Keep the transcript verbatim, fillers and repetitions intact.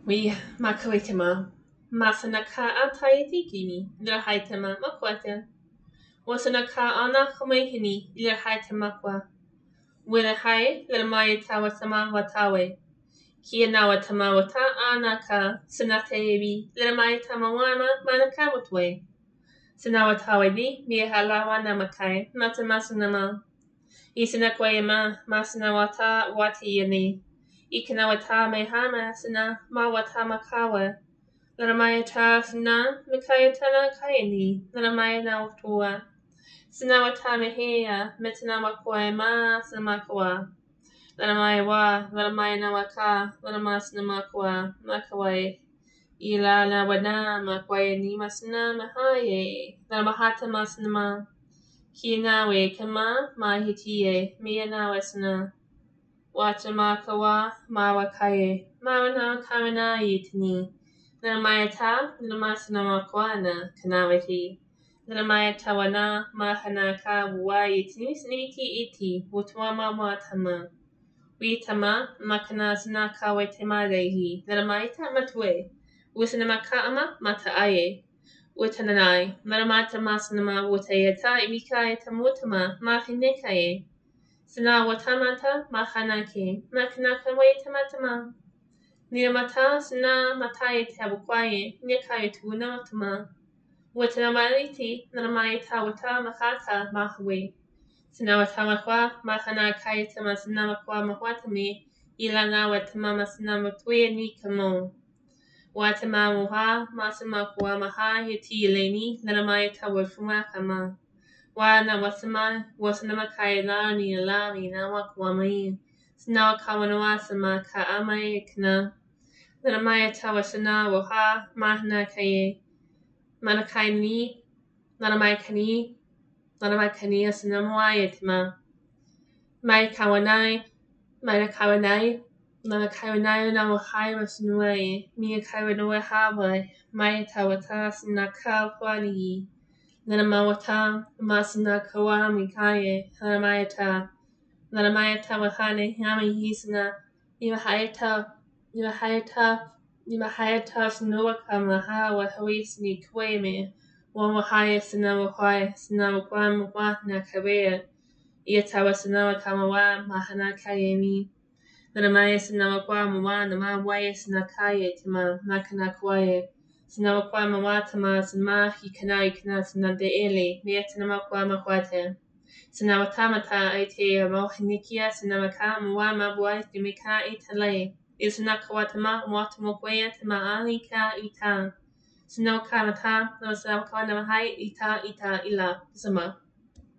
Oui, makawitema. Masanaka atayati lir haitema makwata. Wasanaka ana kamehini lir haitemakwa. Wina hai lir mayatawa sama watawe. Kia watama wata anaka sanatebi lir mayatama wana manakamutwe. Sanawatawe di mihalawa namakai matamasanama. Isanakwayama masanawata watiyani. Ikanawata mehama sana mawata makawa. Laramayata sana mikayatana kayani. Laramayana utua. Sanawata mehea metanamakwa ma sanamakawa. Laramayawa, laramayana waka, laramasanamakoa, makawai. Ila na wana makwaya ni masana mahaye. Laramahata masanama. Kinawe kama mahitiye miyana wasana. Watamakawa mawakaye. Mawana kamana yitni. Naramayata namasanamakuana kanawati. Naramayata wana mahanaka wayitni sniti iti. Wutwama watama. Witama makanasana kawetemadehi. Naramayata matwe. Wisanamakama mataaye. Witananai. Naramata masanama wutayata imikayata mutama mahinekaye. Sana watamata mahanake. Makanaka wayatamatama. Niramata sana mataye tabukwaye. Nikaye tunamatama. Watanamaliti naramayata wata makata mahawe. Sana watamakwa mahanakaye tamasana makwa mahwatame. Ilana watamama sana matwe ni kamo. Watamamuha masamakwa maha yatileni naramayata wafumakama. Wana wasama wasanama kaila ni la ni na wakwamai. Sna kawanawa sama ka amai kana. Naramaya tawasana waha mahna kaye. Manakaini. Naramai kani. Naramai kani asanamwa yetma. Mai kawanai. Mai kawanai. Nana kawanai na wahai wasanuai. Mia kawanua hawai. Mai tawata sna kawani. Naramawata masana kawa mikaye haramayata naramayata wahane yami hisana nimahayata nimahayata nimahayata snowa kamaha wahawisni kweme wamahaya sanawahai sanawakwa wa na kabea yatawa sanawa kamawa mahana kayemi naramaya sanawakwa mawa nama waye sanakaye tima makana kwaye Sanawakwa mawatama sama hikana ikana sanade ele meyatanama mahwata. Sanawatamata aite mohinikia sanamaka mawama buai timika italay. Isanakawatama watamokwaya tama alika ita. Sanawakamata namasawakwa namahai ita ita ila sama.